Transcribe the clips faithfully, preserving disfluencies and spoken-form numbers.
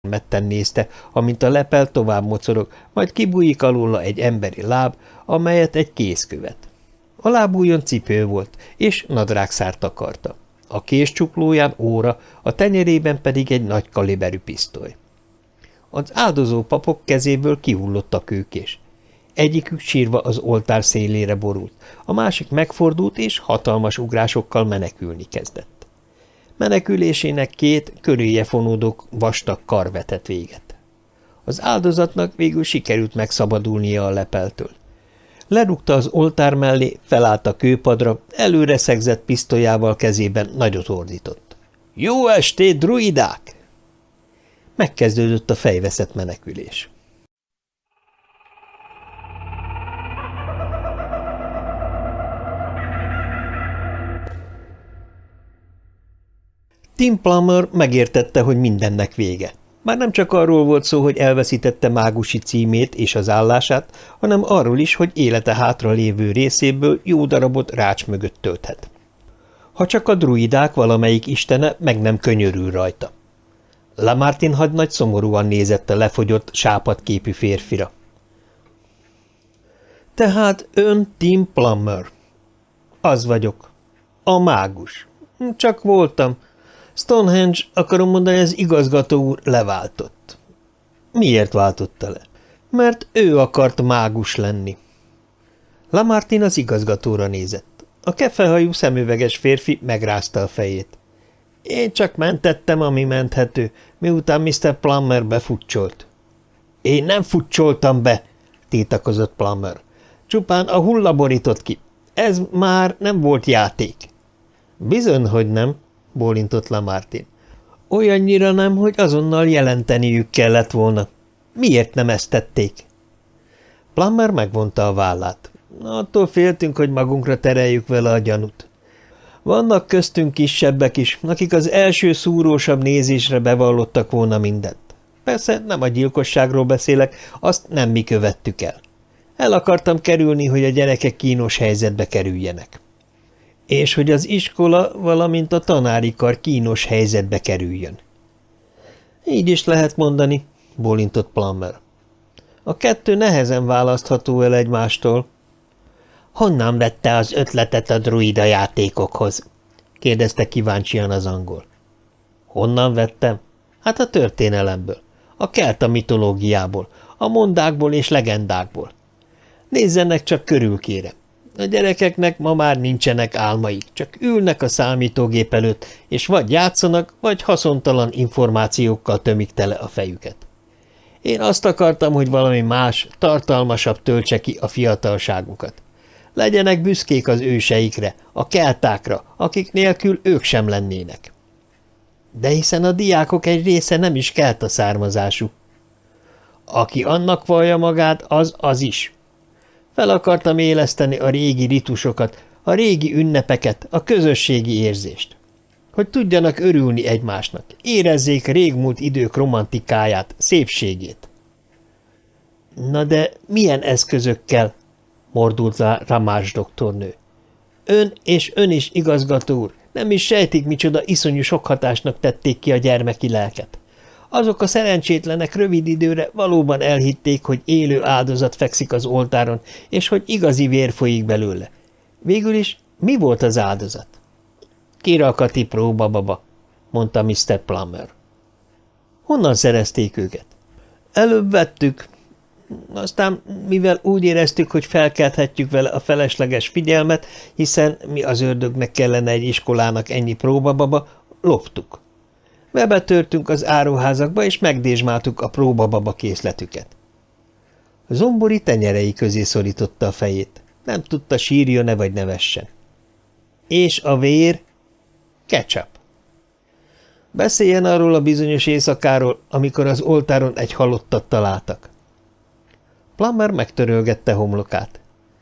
metten nézte, amint a lepel tovább mocorog, majd kibújik alóla egy emberi láb, amelyet egy kéz követ. A lábújon cipő volt, és nadrágszár takarta. A késcsuklóján óra, a tenyerében pedig egy nagy kaliberű pisztoly. Az áldozó papok kezéből kihullott a kőkés. Egyikük sírva az oltár szélére borult, a másik megfordult és hatalmas ugrásokkal menekülni kezdett. Menekülésének két köréje fonódó vastag kar vetett véget. Az áldozatnak végül sikerült megszabadulnia a lepeltől. Lerúgta az oltár mellé, felállt a kőpadra, előre szegzett pisztolyával kezében nagyot ordított. – Jó estét, druidák! Megkezdődött a fejveszett menekülés. Tim Plummer megértette, hogy mindennek vége. Már nem csak arról volt szó, hogy elveszítette mágusi címét és az állását, hanem arról is, hogy élete hátra lévő részéből jó darabot rács mögött tölthet. Ha csak a druidák valamelyik istene meg nem könyörül rajta. Lamartine hadnagy szomorúan nézett a lefogyott, sápadképű férfira. – Tehát ön Tim Plummer. Az vagyok. A mágus. Csak voltam. Stonehenge, akarom mondani, az igazgató úr leváltott. Miért váltotta le? Mert ő akart mágus lenni. Lamartine az igazgatóra nézett. A kefehajú szemüveges férfi megrázta a fejét. Én csak mentettem, ami menthető, miután miszter Plummer befutcsolt. Én nem futcsoltam be, tiltakozott Plummer. Csupán a hulla borított ki. Ez már nem volt játék. Bizony, hogy nem, bólintott Lamartine. Olyannyira nem, hogy azonnal jelenteniük kellett volna. Miért nem ezt tették? Plummer megvonta a vállát. Attól féltünk, hogy magunkra tereljük vele a gyanút. Vannak köztünk kisebbek is, akik az első szúrósabb nézésre bevallottak volna mindent. Persze nem a gyilkosságról beszélek, azt nem mi követtük el. El akartam kerülni, hogy a gyerekek kínos helyzetbe kerüljenek. És hogy az iskola, valamint a tanári kar kínos helyzetbe kerüljön. Így is lehet mondani, bólintott Plummer. A kettő nehezen választható el egymástól. Honnan vette az ötletet a druida játékokhoz? kérdezte kíváncsian az angol. Honnan vettem? Hát a történelemből, a kelta mitológiából, a mondákból és legendákból. Nézzenek csak körül, kérem. A gyerekeknek ma már nincsenek álmaik, csak ülnek a számítógép előtt, és vagy játszanak, vagy haszontalan információkkal tömik tele a fejüket. Én azt akartam, hogy valami más, tartalmasabb töltse ki a fiatalságukat. Legyenek büszkék az őseikre, a keltákra, akik nélkül ők sem lennének. De hiszen a diákok egy része nem is kelta származású. Aki annak vallja magát, az az is. Fel akartam éleszteni a régi ritusokat, a régi ünnepeket, a közösségi érzést. Hogy tudjanak örülni egymásnak, érezzék régmúlt idők romantikáját, szépségét. Na de milyen eszközökkel? Mordult rá Ramage doktornő. Ön és ön is, igazgató úr, nem is sejtik, micsoda iszonyú sok hatásnak tették ki a gyermeki lelket. Azok a szerencsétlenek rövid időre valóban elhitték, hogy élő áldozat fekszik az oltáron, és hogy igazi vér folyik belőle. Végül is mi volt az áldozat? Kirakati próbababa, mondta miszter Plummer. Honnan szerezték őket? Előbb vettük. Aztán, mivel úgy éreztük, hogy felkelthetjük vele a felesleges figyelmet, hiszen mi az ördögnek kellene egy iskolának ennyi próbababa, loptuk. Bebetörtünk az áruházakba, és megdésmáltuk a próbababa készletüket. A zombori tenyerei közé szorította a fejét. Nem tudta, sírjon-e vagy nevessen. És a vér? Ketchup. Beszéljen arról a bizonyos éjszakáról, amikor az oltáron egy halottat találtak. Plummer megtörölgette homlokát.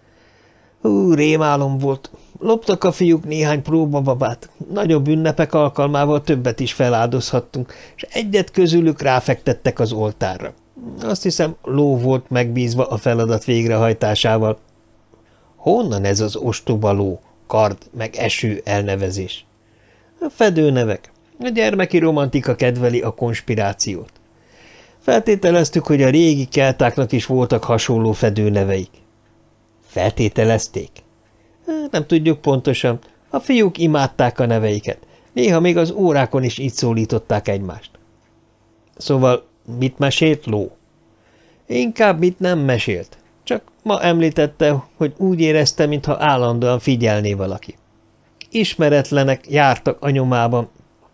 Hú, rémálom volt. Loptak a fiúk néhány próbababát. Nagyobb ünnepek alkalmával többet is feláldozhattunk, és egyet közülük ráfektettek az oltárra. Azt hiszem, ló volt megbízva a feladat végrehajtásával. Honnan ez az ostoba ló, kard, meg eső elnevezés? A fedőnevek. A gyermeki romantika kedveli a konspirációt. Feltételeztük, hogy a régi keltáknak is voltak hasonló fedőneveik. Feltételezték? Nem tudjuk pontosan. A fiúk imádták a neveiket. Néha még az órákon is így szólították egymást. Szóval mit mesélt Ló? Inkább mit nem mesélt. Csak ma említette, hogy úgy érezte, mintha állandóan figyelné valaki. Ismeretlenek jártak a nyomában.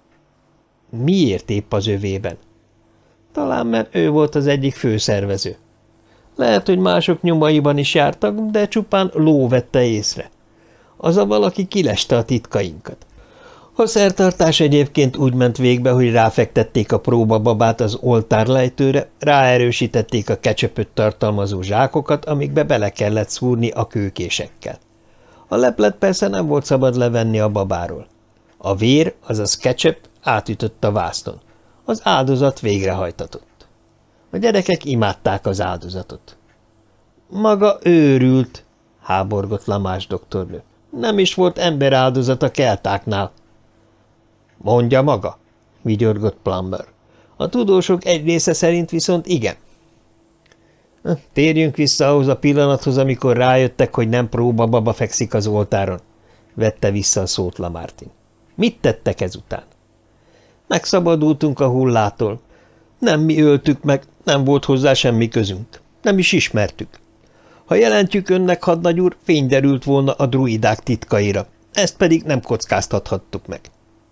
Miért épp az övében? Talán mert ő volt az egyik főszervező. Lehet, hogy mások nyomaiban is jártak, de csupán Ló vette észre. Az a valaki kileste a titkainkat. A szertartás egyébként úgy ment végbe, hogy ráfektették a próbababát az oltárlejtőre, ráerősítették a kecsöpöt tartalmazó zsákokat, amikbe bele kellett szúrni a kőkésekkel. A leplet persze nem volt szabad levenni a babáról. A vér, azaz kecsöp átütött a vásznon. Az áldozat végrehajtatott. A gyerekek imádták az áldozatot. Maga őrült, háborgott Lamás doktornő. Nem is volt emberáldozat a keltáknál. Mondja maga, vigyorgott Plummer. A tudósok egy része szerint viszont igen. Térjünk vissza ahhoz a pillanathoz, amikor rájöttek, hogy nem próbababa fekszik az oltáron, vette vissza a szót Lamartine. Mit tettek ezután? Megszabadultunk a hullától. Nem mi öltük meg, nem volt hozzá semmi közünk. Nem is ismertük. Ha jelentjük önnek, hadnagy úr, fény derült volna a druidák titkaira, ezt pedig nem kockáztathattuk meg.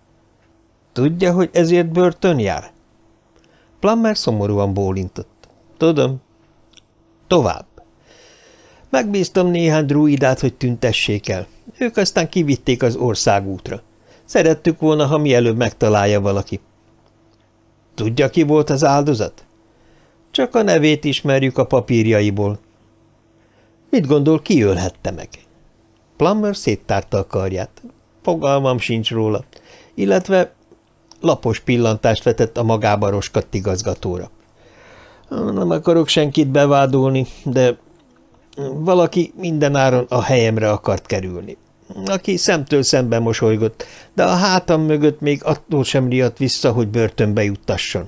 Tudja, hogy ezért börtön jár? Plummer szomorúan bólintott. Tudom. Tovább. Megbíztam néhány druidát, hogy tüntessék el. Ők aztán kivitték az országútra. Szerettük volna, ha mielőbb megtalálja valaki. Tudja, ki volt az áldozat? Csak a nevét ismerjük a papírjaiból. Mit gondol, ki ölhette meg? Plummer széttárta a karját. Fogalmam sincs róla, illetve lapos pillantást vetett a magába roskadt igazgatóra. Nem akarok senkit bevádolni, de valaki mindenáron a helyemre akart kerülni. Aki szemtől szemben mosolygott, de a hátam mögött még attól sem riadt vissza, hogy börtönbe juttasson.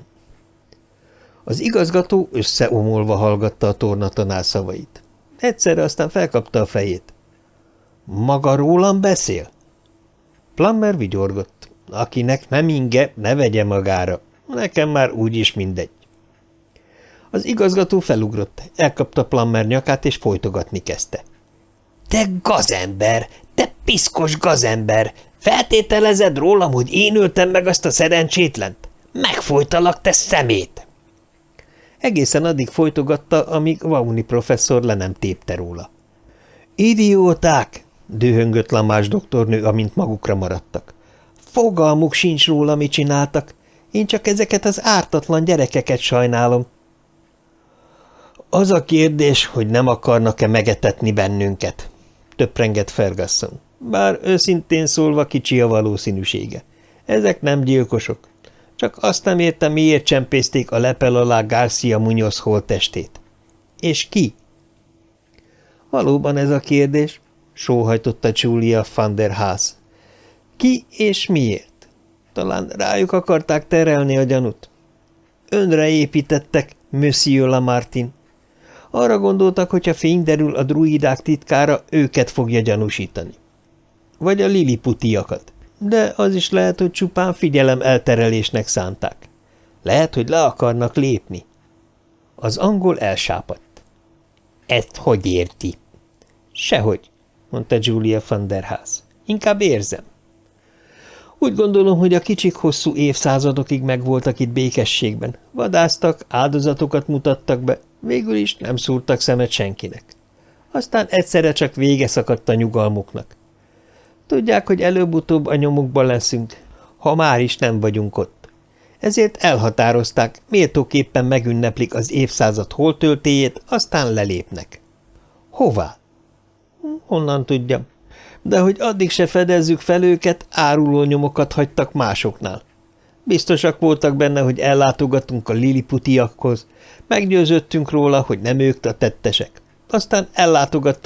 Az igazgató összeomolva hallgatta a tornatanár szavait. Egyszerre aztán felkapta a fejét. Maga rólam beszél? Plummer vigyorgott. Akinek nem inge, ne vegye magára. Nekem már úgyis mindegy. Az igazgató felugrott, elkapta Plummer nyakát, és folytogatni kezdte. Te gazember! Te piszkos gazember! Feltételezed rólam, hogy én öltem meg azt a szerencsétlent? Megfojtalak, te szemét! Egészen addig folytogatta, amíg Vaughney professzor le nem tépte róla. Idióták! Dühöngött Lamás doktornő, amint magukra maradtak. Fogalmuk sincs róla, mit csináltak. Én csak ezeket az ártatlan gyerekeket sajnálom. Az a kérdés, hogy nem akarnak-e megetetni bennünket, töprengett Ferguson. Bár őszintén szólva kicsi a valószínűsége. Ezek nem gyilkosok. Csak azt nem értem, miért csempészték a lepel alá Garcia Munoz holttestét. És ki? Valóban ez a kérdés, sóhajtotta Julia van der Haas. Ki és miért? Talán rájuk akarták terelni a gyanút. Önre építettek, Monsieur Lamartine. Arra gondoltak, hogyha fény derül a druidák titkára, őket fogja gyanúsítani. Vagy a liliputiakat. De az is lehet, hogy csupán figyelem elterelésnek szánták. Lehet, hogy le akarnak lépni. Az angol elsápadt. Ezt hogy érti? Sehogy, mondta Julia van der Haas. Inkább érzem. Úgy gondolom, hogy a kicsik hosszú évszázadokig megvoltak itt békességben. Vadásztak, áldozatokat mutattak be, végül is nem szúrtak szemet senkinek. Aztán egyszerre csak vége szakadt a nyugalmuknak. Tudják, hogy előbb-utóbb a nyomukban leszünk, ha már is nem vagyunk ott. Ezért elhatározták, méltóképpen megünneplik az évszázad holttöltéjét, aztán lelépnek. Hová? Honnan tudjam. De hogy addig se fedezzük fel őket, áruló nyomokat hagytak másoknál. Biztosak voltak benne, hogy ellátogatunk a liliputiakhoz, meggyőződtünk róla, hogy nem ők a tettesek. Aztán ellátogattunk